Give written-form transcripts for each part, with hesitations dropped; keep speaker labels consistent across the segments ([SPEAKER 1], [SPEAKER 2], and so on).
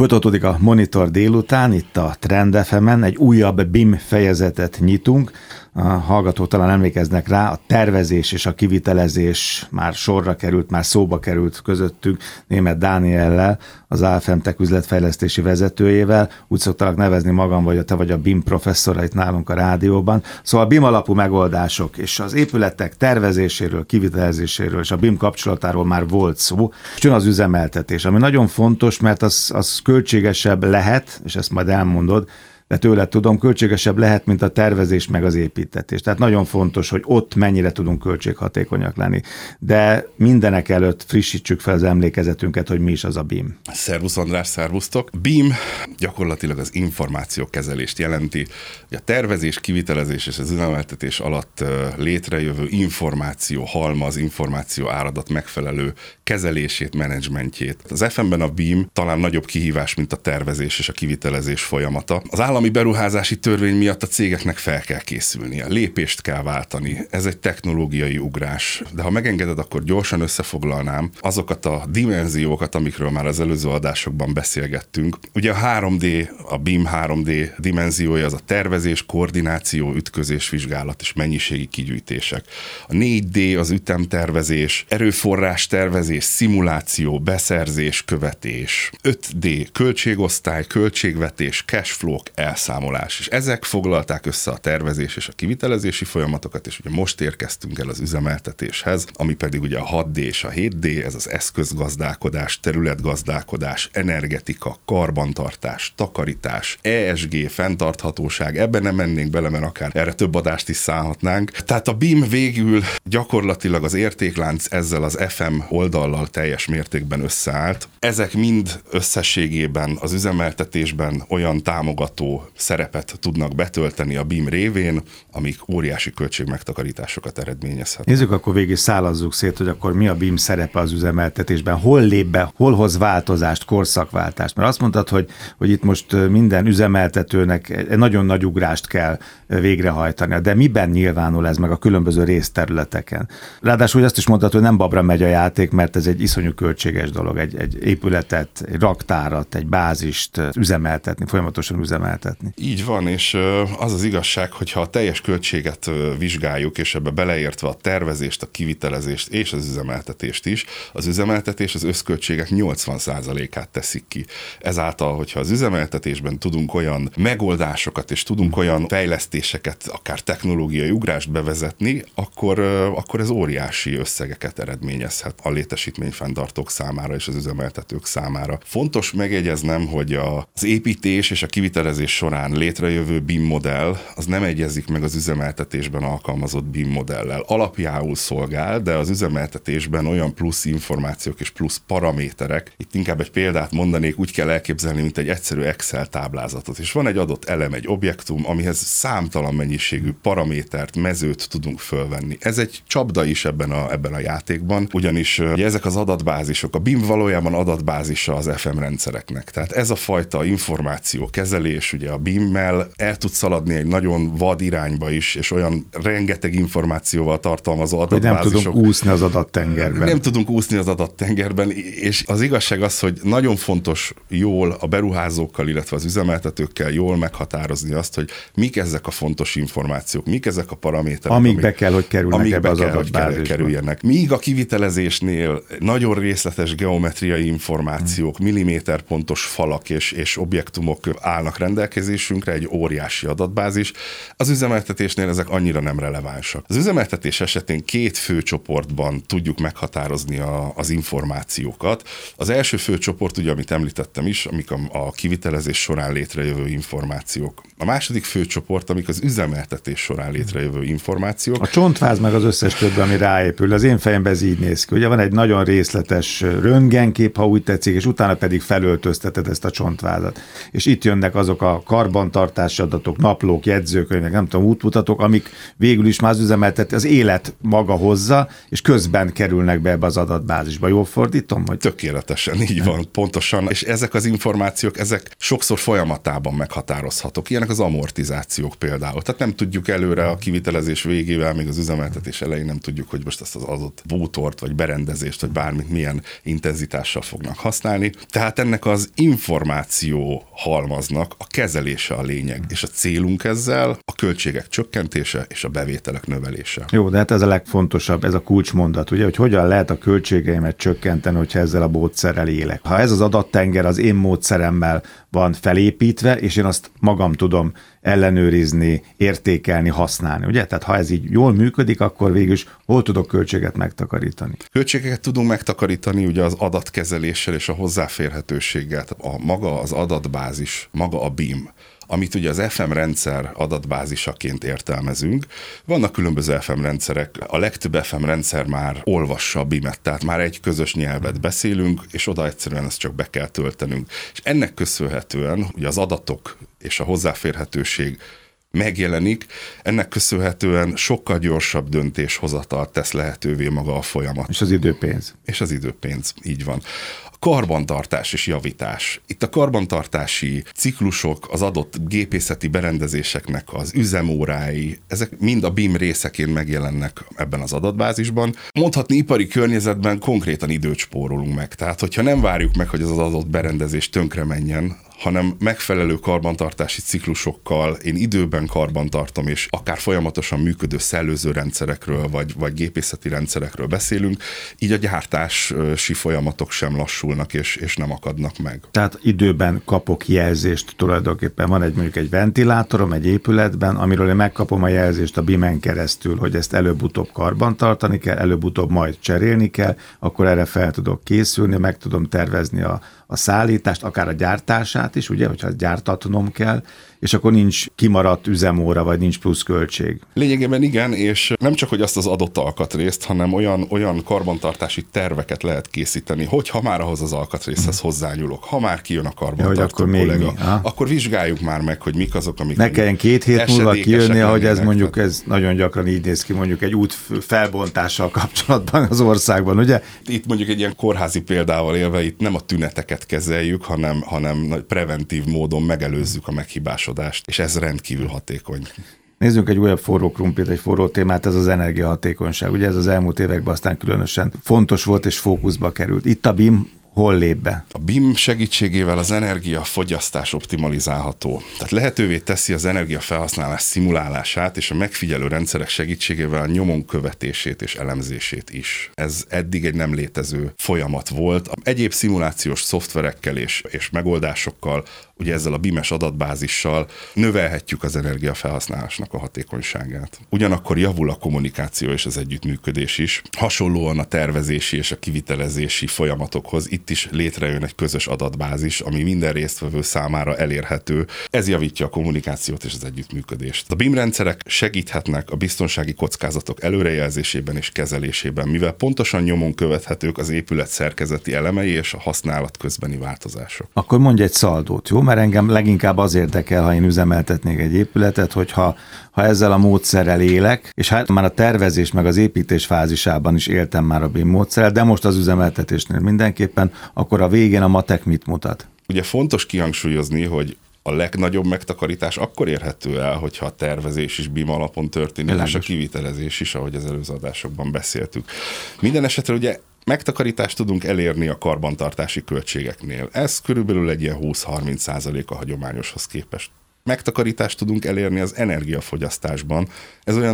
[SPEAKER 1] Folytatódik a Monitor délután, itt a Trend FM-en egy újabb BIM fejezetet nyitunk. A hallgatók talán emlékeznek rá, a tervezés és a kivitelezés már sorra került, már szóba került közöttünk Németh Dániellel, az AFM-Tech üzletfejlesztési vezetőjével. Úgy szoktalak nevezni magam, vagy te vagy a BIM professzora itt nálunk a rádióban. Szóval a BIM alapú megoldások és az épületek tervezéséről, kivitelezéséről és a BIM kapcsolatáról már volt szó. És jön az üzemeltetés, ami nagyon fontos, mert az költségesebb lehet, és ezt majd elmondod, de tőled tudom, költségesebb lehet, mint a tervezés meg az építtetés. Tehát nagyon fontos, hogy ott mennyire tudunk költséghatékonyak lenni. De mindenek előtt frissítsük fel az emlékezetünket, hogy mi is az a BIM.
[SPEAKER 2] Szervusz András, szervusztok! BIM gyakorlatilag az információkezelést jelenti, hogy a tervezés, kivitelezés és az üzemeltetés alatt létrejövő információ halmaz, információ áradat megfelelő kezelését, menedzsmentjét. Az FM-ben a BIM talán nagyobb kihívás, mint a tervezés és a kivitelezés folyamata. Az állami beruházási törvény miatt a cégeknek fel kell készülnie, lépést kell váltani. Ez egy technológiai ugrás. De ha megengeded, akkor gyorsan összefoglalnám azokat a dimenziókat, amikről már az előző adásokban beszélgettünk. Ugye a 3D, a BIM 3D dimenziója az a tervezés, koordináció, ütközés, vizsgálat és mennyiségi kigyűjtések. A 4D az ütemtervezés, erőforrás tervezés, szimuláció, beszerzés, követés. 5D költségosztály, költségvetés, cashflow, elszámolás. És ezek foglalták össze a tervezés és a kivitelezési folyamatokat, és ugye most érkeztünk el az üzemeltetéshez, ami pedig ugye a 6D és a 7D, ez az eszközgazdálkodás, területgazdálkodás, energetika, karbantartás, takarítás, ESG, fenntarthatóság, ebben nem mennénk bele, mert akár erre több adást is szállhatnánk. Tehát a BIM végül gyakorlatilag az értéklánc ezzel az FM oldallal teljes mértékben összeállt. Ezek mind összességében az üzemeltetésben olyan támogató szerepet tudnak betölteni a BIM révén, amik óriási költségmegtakarításokat eredményezhet.
[SPEAKER 1] Nézzük, akkor végig szálazzuk szét, hogy akkor mi a BIM szerepe az üzemeltetésben, hol lép be, hol hoz változást, korszakváltást. Mert azt mondtad, hogy itt most minden üzemeltetőnek egy nagyon nagy ugrást kell végrehajtania, de miben nyilvánul ez meg a különböző részterületeken? Ráadásul azt is mondtad, hogy nem babra megy a játék, mert ez egy iszonyú költséges dolog, egy épületet, egy raktárat, egy bázist üzemeltetni, folyamatosan üzemeltetni.
[SPEAKER 2] Így van, és az az igazság, hogyha a teljes költséget vizsgáljuk, és ebbe beleértve a tervezést, a kivitelezést és az üzemeltetést is, az üzemeltetés az összköltségek 80%-át teszik ki. Ezáltal, hogyha az üzemeltetésben tudunk olyan megoldásokat és tudunk olyan fejlesztéseket, akár technológiai ugrást bevezetni, akkor ez óriási összegeket eredményezhet a létesítményfenntartók számára és az üzemeltetők számára. Fontos megjegyeznem, hogy az építés és a kivitelezés során létrejövő BIM modell az nem egyezik meg az üzemeltetésben alkalmazott BIM modellel. Alapjául szolgál, de az üzemeltetésben olyan plusz információk és plusz paraméterek, itt inkább egy példát mondanék, úgy kell elképzelni, mint egy egyszerű Excel táblázatot. És van egy adott elem, egy objektum, amihez számtalan mennyiségű paramétert, mezőt tudunk fölvenni. Ez egy csapda is ebben a játékban, ugyanis ugye ezek az adatbázisok, a BIM valójában adatbázisa az FM rendszereknek. Tehát ez a fajta információ kezelés, ugye a BIM-mel el tud szaladni egy nagyon vad irányba is, és olyan rengeteg információval tartalmazó adatbázisok.
[SPEAKER 1] Hogy nem tudunk úszni az adattengerben.
[SPEAKER 2] Nem tudunk úszni az adattengerben, és az igazság az, hogy nagyon fontos jól a beruházókkal, illetve az üzemeltetőkkel jól meghatározni azt, hogy mik ezek a fontos információk, mik ezek a paraméterek,
[SPEAKER 1] amik kell, hogy kerülnek ebbe az adatbázisba.
[SPEAKER 2] Míg a kivitelezésnél nagyon részletes geometriai információk, milliméterpontos falak és objektumok állnak rendelkezésünkre, egy óriási adatbázis. Az üzemeltetésnél ezek annyira nem relevánsak. Az üzemeltetés esetén két fő csoportban tudjuk meghatározni az információkat. Az első fő csoport, ugye, amit említettem is, amik a kivitelezés során létrejövő információk. A második fő csoport, amik az üzemeltetés során létrejövő információk.
[SPEAKER 1] A csontváz meg az összes többi, ami ráépül. Az én fejemben ez így néz ki. Ugye van egy nagyon részletes röntgenkép, ha úgy tetszik, és utána pedig felöltözteted ezt a csontvázat. És itt jönnek azok a a karbantartási adatok, naplók, jegyzőkönyvek, nem tudom, útmutatók, amik végül is már az üzemeltető az élet maga hozza, és közben kerülnek be ebbe az adatbázisba. Jól fordítom? Hogy...
[SPEAKER 2] Tökéletesen, így van, pontosan. És ezek az információk, ezek sokszor folyamatában meghatározhatók. Ilyenek az amortizációk például. Tehát nem tudjuk előre a kivitelezés végével, még az üzemeltetés elején nem tudjuk, hogy most ezt az adott bútort, vagy berendezést, vagy bármit milyen intenzitással fognak használni. Tehát ennek az információ halmaznak a kezelése a lényeg, és a célunk ezzel a költségek csökkentése és a bevételek növelése.
[SPEAKER 1] Jó, de hát ez a legfontosabb, ez a kulcsmondat, ugye, hogy hogyan lehet a költségeimet csökkenteni, hogyha ezzel a módszerrel élek. Ha ez az adattenger az én módszeremmel van felépítve, és én azt magam tudom ellenőrizni, értékelni, használni, ugye? Tehát ha ez így jól működik, akkor végül is hol tudok költséget megtakarítani?
[SPEAKER 2] Költségeket tudunk megtakarítani ugye az adatkezeléssel és a hozzáférhetőséggel. Maga az adatbázis, maga a BIM, amit ugye az FM rendszer adatbázisaként értelmezünk. Vannak különböző FM rendszerek, a legtöbb FM rendszer már olvassa a BIM-et, tehát már egy közös nyelvet beszélünk, és oda egyszerűen ezt csak be kell töltenünk. És ennek köszönhetően ugye az adatok és a hozzáférhetőség megjelenik, ennek köszönhetően sokkal gyorsabb döntéshozatalt tesz lehetővé maga a folyamat.
[SPEAKER 1] És az időpénz.
[SPEAKER 2] És az időpénz, így van. Karbantartás és javítás. Itt a karbantartási ciklusok, az adott gépészeti berendezéseknek az üzemórái, ezek mind a BIM részeként megjelennek ebben az adatbázisban. Mondhatni ipari környezetben konkrétan időt spórolunk meg. Tehát, hogyha nem várjuk meg, hogy az adott berendezés tönkre menjen, hanem megfelelő karbantartási ciklusokkal én időben karbantartom, és akár folyamatosan működő szellőző rendszerekről, vagy gépészeti rendszerekről beszélünk, így a gyártási folyamatok sem lassulnak, és nem akadnak meg.
[SPEAKER 1] Tehát időben kapok jelzést tulajdonképpen. Van mondjuk egy ventilátorom egy épületben, amiről én megkapom a jelzést a BIM-en keresztül, hogy ezt előbb-utóbb karbantartani kell, előbb-utóbb majd cserélni kell, akkor erre fel tudok készülni, meg tudom tervezni a szállítást, akár a gyártását is, ugye, hogyha gyártatnom kell, és akkor nincs kimaradt üzemóra, vagy nincs plusz költség.
[SPEAKER 2] Lényegében igen, és nem csak, hogy azt az adott alkatrészt, hanem olyan karbantartási terveket lehet készíteni, hogy ha már ahhoz az alkatrészhez hozzányúlok, ha már kijön a karbantartó kollega, akkor vizsgáljuk már meg, hogy mik azok, amik...
[SPEAKER 1] Ne kelljen 2 hét múlva kijönni, ahogy ez mondjuk, ez nagyon gyakran így néz ki, mondjuk egy út felbontással kapcsolatban az országban, ugye?
[SPEAKER 2] Itt mondjuk egy ilyen kórházi példával élve, itt nem a tüneteket kezeljük, hanem preventív módon megelőzzük a meghibásodást, és ez rendkívül hatékony.
[SPEAKER 1] Nézzünk egy újabb forró krumplit, egy forró témát, ez az energiahatékonyság. Ugye ez az elmúlt években aztán különösen fontos volt és fókuszba került. Itt a BIM hol lép be? A
[SPEAKER 2] BIM segítségével az energiafogyasztás optimalizálható. Tehát lehetővé teszi az energiafelhasználás szimulálását és a megfigyelő rendszerek segítségével a nyomon követését és elemzését is. Ez eddig egy nem létező folyamat volt. Egyéb szimulációs szoftverekkel és megoldásokkal, ugye ezzel a BIM-es adatbázissal növelhetjük az energiafelhasználásnak a hatékonyságát. Ugyanakkor javul a kommunikáció és az együttműködés is. Hasonlóan a tervezési és a kivitelezési folyamatokhoz itt is létrejön egy közös adatbázis, ami minden résztvevő számára elérhető. Ez javítja a kommunikációt és az együttműködést. A BIM rendszerek segíthetnek a biztonsági kockázatok előrejelzésében és kezelésében, mivel pontosan nyomon követhetők az épület szerkezeti elemei és a használat közbeni változások.
[SPEAKER 1] Akkor mondj egy szaldót, jó? Mert engem leginkább az érdekel, ha én üzemeltetnék egy épületet, hogyha ezzel a módszerrel élek, és hát már a tervezés meg az építés fázisában is éltem már a BIM módszerrel, de most az üzemeltetésnél mindenképpen, akkor a végén a matek mit mutat?
[SPEAKER 2] Ugye fontos kihangsúlyozni, hogy a legnagyobb megtakarítás akkor érhető el, hogyha a tervezés is BIM alapon történik, és a kivitelezés is, ahogy az előző adásokban beszéltük. Minden esetre ugye megtakarítást tudunk elérni a karbantartási költségeknél. Ez körülbelül egy ilyen 20-30% a hagyományoshoz képest. Megtakarítást tudunk elérni az energiafogyasztásban, ez olyan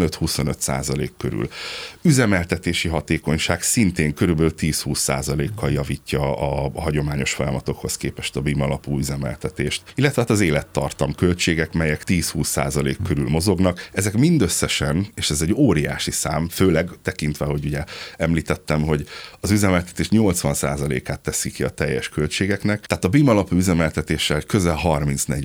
[SPEAKER 2] 15-25% körül. Üzemeltetési hatékonyság szintén körülbelül 10-20%-kal javítja a hagyományos folyamatokhoz képest a BIM alapú üzemeltetést. Illetve hát az élettartam költségek, melyek 10-20% körül mozognak, ezek mindösszesen, és ez egy óriási szám, főleg tekintve, hogy ugye említettem, hogy az üzemeltetés 80%-át teszi ki a teljes költségeknek, tehát a BIM alapú üzemeltetéssel közel 30-40%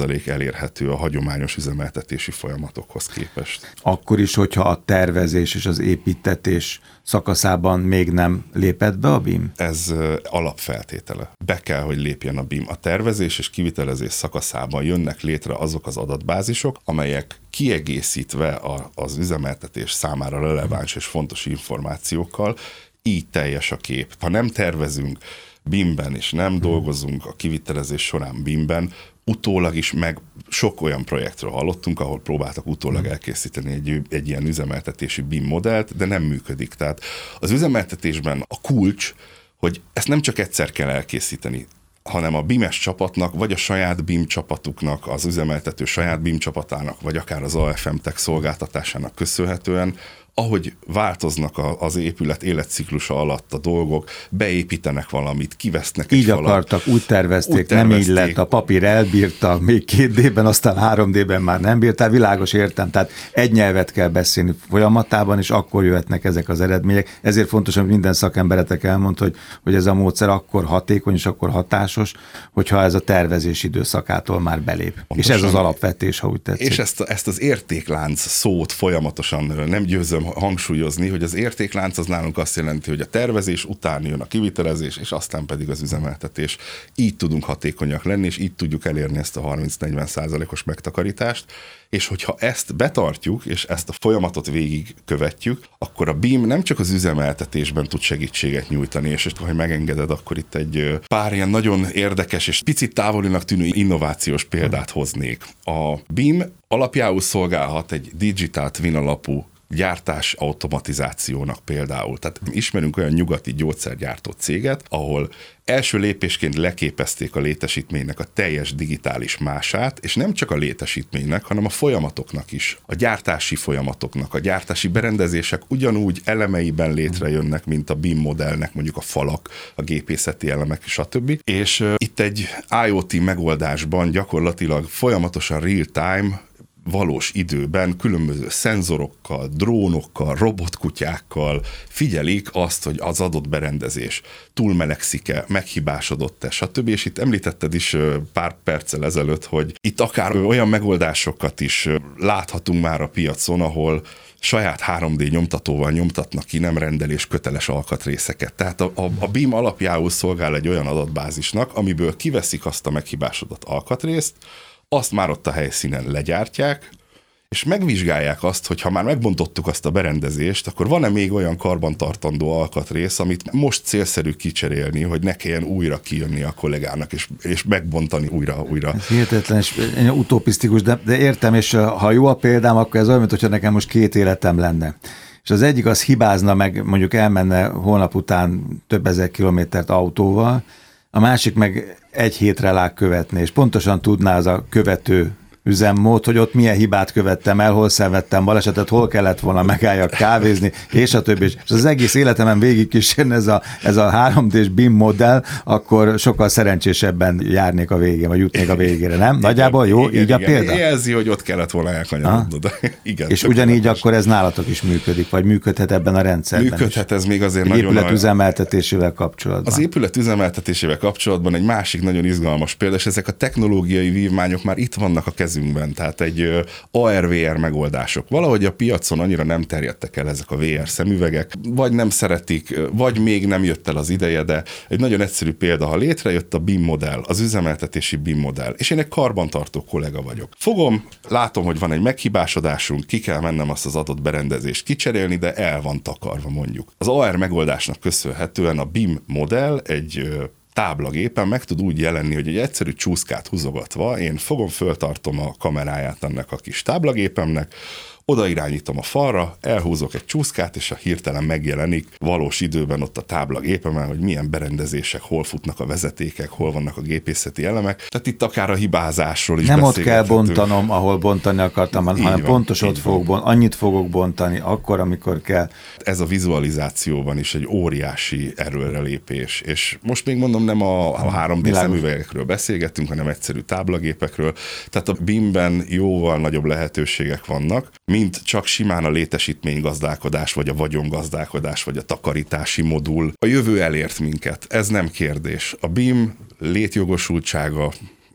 [SPEAKER 2] 90% elérhető a hagyományos üzemeltetési folyamatokhoz képest.
[SPEAKER 1] Akkor is, hogyha a tervezés és az építtetés szakaszában még nem lépett be a BIM?
[SPEAKER 2] Ez alapfeltétele. Be kell, hogy lépjen a BIM. A tervezés és kivitelezés szakaszában jönnek létre azok az adatbázisok, amelyek kiegészítve az üzemeltetés számára releváns és fontos információkkal, így teljes a kép. Ha nem tervezünk BIM-ben és nem dolgozunk a kivitelezés során BIM-ben, utólag is meg sok olyan projektről hallottunk, ahol próbáltak utólag elkészíteni egy ilyen üzemeltetési BIM modellt, de nem működik. Tehát az üzemeltetésben a kulcs, hogy ezt nem csak egyszer kell elkészíteni, hanem a BIM-es csapatnak, vagy a saját BIM csapatuknak, az üzemeltető saját BIM csapatának, vagy akár az AFM Tech szolgáltatásának köszönhetően, ahogy változnak az épület életciklusa alatt a dolgok, beépítenek valamit, kivesznek egy falat.
[SPEAKER 1] Így akartak, úgy tervezték, nem így lett, a papír elbírta, még 2D-ben, aztán 3D-ben már nem bírtál, világos, értem, tehát egy nyelvet kell beszélni folyamatában, és akkor jöhetnek ezek az eredmények. Ezért fontos, hogy minden szakemberetek elmondta, hogy ez a módszer akkor hatékony, és akkor hatásos, hogyha ez a tervezés időszakától már belép. Pontosan. És ez az alapvetés, ha úgy tetszik.
[SPEAKER 2] És ezt az értéklánc szót folyamatosan nem győzöm hangsúlyozni, hogy az értéklánc az nálunk azt jelenti, hogy a tervezés után jön a kivitelezés, és aztán pedig az üzemeltetés. Így tudunk hatékonyak lenni, és így tudjuk elérni ezt a 30-40%-os megtakarítást, és hogyha ezt betartjuk, és ezt a folyamatot végig követjük, akkor a BIM nem csak az üzemeltetésben tud segítséget nyújtani, és ha megengeded, akkor itt egy pár ilyen nagyon érdekes és picit távolinak tűnő innovációs példát hoznék. A BIM alapjául szolgálhat egy digital twin alapú gyártás automatizációnak például. Tehát ismerünk olyan nyugati gyógyszergyártó céget, ahol első lépésként leképezték a létesítménynek a teljes digitális mását, és nem csak a létesítménynek, hanem a folyamatoknak is. A gyártási folyamatoknak, a gyártási berendezések ugyanúgy elemeiben létrejönnek, mint a BIM modellnek, mondjuk a falak, a gépészeti elemek, stb. És itt egy IoT megoldásban gyakorlatilag folyamatosan real-time, valós időben különböző szenzorokkal, drónokkal, robotkutyákkal figyelik azt, hogy az adott berendezés túlmelegszik-e, meghibásodott-e, stb. És itt említetted is pár perccel ezelőtt, hogy itt akár olyan megoldásokat is láthatunk már a piacon, ahol saját 3D nyomtatóval nyomtatnak ki nem rendelés köteles alkatrészeket. Tehát a BIM alapjául szolgál egy olyan adatbázisnak, amiből kiveszik azt a meghibásodott alkatrészt, azt már ott a helyszínen legyártják, és megvizsgálják azt, hogy ha már megbontottuk azt a berendezést, akkor van-e még olyan karbantartandó alkatrész, amit most célszerű kicserélni, hogy ne kelljen újra kijönni a kollégának, és megbontani újra.
[SPEAKER 1] Ez hihetetlen, és utopisztikus, de értem, és ha jó a példám, akkor ez olyan, mintha nekem most 2 életem lenne. És az egyik az hibázna meg, mondjuk elmenne holnap után több ezer kilométert autóval, a másik meg 1 hétre rá követni, és pontosan tudná az a követő üzemmód, hogy ott milyen hibát követtem el, hol szenvedtem balesetet, hol kellett volna megálljak kávézni, és a többi. És az egész életemen végig kísérni ez a 3D-s BIM modell, akkor sokkal szerencsésebben járnék a végén, vagy jutnék a végére, nem? Nagyjából jó, igen, így a példa?
[SPEAKER 2] Jelzi, hogy ott kellett volna elkanyarodnod. Igen.
[SPEAKER 1] És ugyanígy akkor ez nálatok is működik, vagy működhet ebben a rendszerben
[SPEAKER 2] működhet is. Ez még azért
[SPEAKER 1] nagyon... Épület üzemeltetésével kapcsolatban.
[SPEAKER 2] Az épület üzemeltetésével kapcsolatban egy másik nagyon izgalmas példa, és ezek a technológiai vívmányok már itt vannak a kezünkben, tehát egy AR-VR megoldások. Valahogy a piacon annyira nem terjedtek el ezek a VR szemüvegek, vagy nem szeretik, vagy még nem jött el az ideje, de egy nagyon egyszerű példa, ha létrejött a BIM modell, az üzemeltetési BIM modell, és én egy karbantartó kollega vagyok. Fogom, látom, hogy van egy meghibásodásunk, ki kell mennem azt az adott berendezést kicserélni, de el van takarva mondjuk. Az AR megoldásnak köszönhetően a BIM modell egy táblagépen meg tud úgy jelenni, hogy egy egyszerű csúszkát húzogatva én fogom, föltartom a kameráját ennek a kis táblagépemnek, oda irányítom a falra, elhúzok egy csúszkát, és a hirtelen megjelenik valós időben ott a táblagépemen, hogy milyen berendezések, hol futnak a vezetékek, hol vannak a gépészeti elemek. Tehát itt akár a hibázásról is
[SPEAKER 1] nem ott kell bontanom, ahol bontani akartam, hanem pontos ott fogok annyit fogok bontani akkor, amikor kell.
[SPEAKER 2] Ez a vizualizációban is egy óriási erőrelépés, és most még mondom, nem a 3D szemüvegekről beszélgettünk, hanem egyszerű táblagépekről. Tehát a BIM-ben jóval nagyobb lehetőségek vannak, mint csak simán a létesítménygazdálkodás, vagy a vagyongazdálkodás, vagy a takarítási modul. A jövő elért minket, ez nem kérdés. A BIM létjogosultsága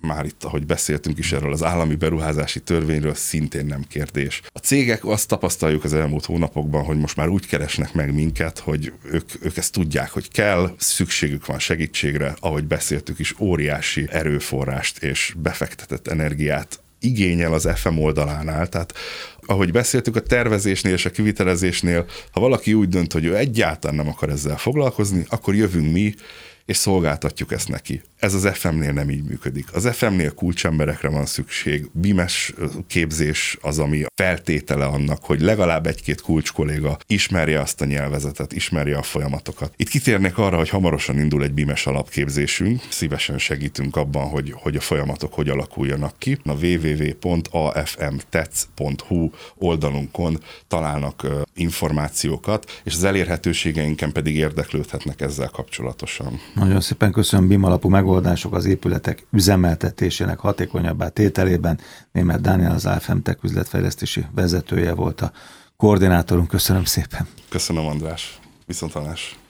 [SPEAKER 2] már itt, ahogy beszéltünk is erről az állami beruházási törvényről, szintén nem kérdés. A cégek, azt tapasztaljuk az elmúlt hónapokban, hogy most már úgy keresnek meg minket, hogy ők ezt tudják, hogy kell, szükségük van segítségre, ahogy beszéltük is, óriási erőforrást és befektetett energiát igényel az FM oldalánál, tehát ahogy beszéltük, a tervezésnél és a kivitelezésnél, ha valaki úgy dönt, hogy ő egyáltalán nem akar ezzel foglalkozni, akkor jövünk mi, és szolgáltatjuk ezt neki. Ez az FM-nél nem így működik. Az FM-nél kulcsemberekre van szükség, BIM-es képzés az, ami feltétele annak, hogy legalább egy-két kulcskolléga ismerje azt a nyelvezetet, ismerje a folyamatokat. Itt kitérnék arra, hogy hamarosan indul egy BIM-es alapképzésünk, szívesen segítünk abban, hogy a folyamatok hogy alakuljanak ki. A www.afmtec.hu oldalunkon találnak információkat, és az elérhetőségeinken pedig érdeklődhetnek ezzel kapcsolatosan.
[SPEAKER 1] Nagyon szépen köszönöm. BIM alapú megoldások az épületek üzemeltetésének hatékonyabbá tételében. Németh Dániel, az AFM Tech üzletfejlesztési vezetője volt a koordinátorunk. Köszönöm szépen.
[SPEAKER 2] Köszönöm, András. Viszonthallásra.